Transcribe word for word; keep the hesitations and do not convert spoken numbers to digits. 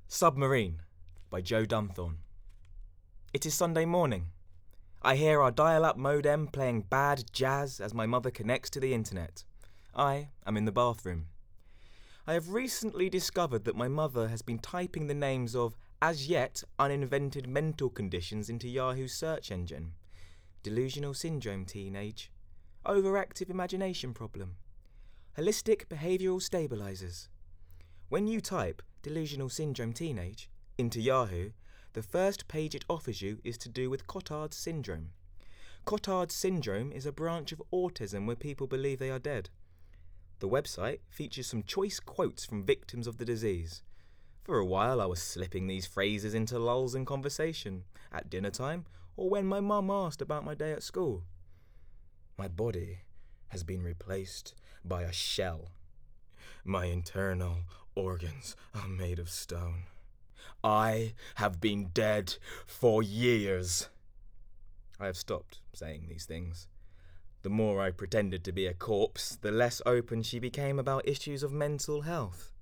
Submarine by Joe Dunthorne. It is Sunday morning. I hear our dial-up modem playing bad jazz as my mother connects to the internet. I am in the bathroom. I have recently discovered that my mother has been typing the names of as yet uninvented mental conditions into Yahoo's search engine. Delusional syndrome teenage. Overactive imagination problem. Holistic behavioural stabilizers. When you type delusional syndrome teenage into Yahoo, the first page it offers you is to do with Cotard's syndrome. Cotard's syndrome is a branch of autism where people believe they are dead. The website features some choice quotes from victims of the disease. For a while I was slipping these phrases into lulls in conversation, at dinner time, or when my mum asked about my day at school. My body has been replaced by a shell. My internal organs are made of stone. I have been dead for years. I have stopped saying these things. The more I pretended to be a corpse, the less open she became about issues of mental health.